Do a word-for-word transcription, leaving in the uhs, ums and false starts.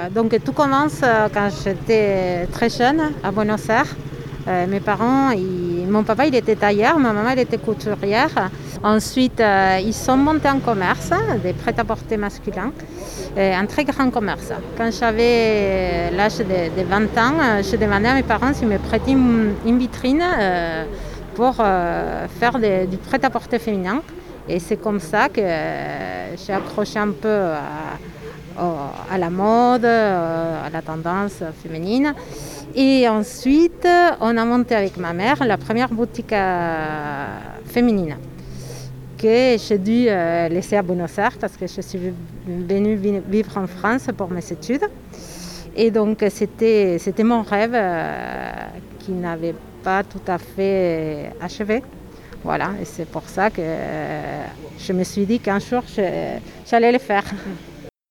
donc tout commence euh, quand j'étais très jeune à Buenos Aires. Euh, mes parents, ils- mon papa il était tailleur, ma maman elle était couturière. Ensuite, euh, ils sont montés en commerce, des prêt-à-porter masculins, euh, un très grand commerce. Quand j'avais l'âge de, de vingt ans, euh, je demandais à mes parents s'ils me prêtaient une, une vitrine euh, pour euh, faire des- du prêt-à-porter féminin. Et c'est comme ça que euh, j'ai accroché un peu à, au- à la mode, euh, à la tendance féminine. Et ensuite, on a monté avec ma mère la première boutique euh, féminine que j'ai dû euh, laisser à Buenos Aires parce que je suis venue vi- vivre en France pour mes études. Et donc, c'était, c'était mon rêve euh, qui n'avait pas tout à fait achevé. Voilà, et c'est pour ça que euh, je me suis dit qu'un jour, je- j'allais le faire.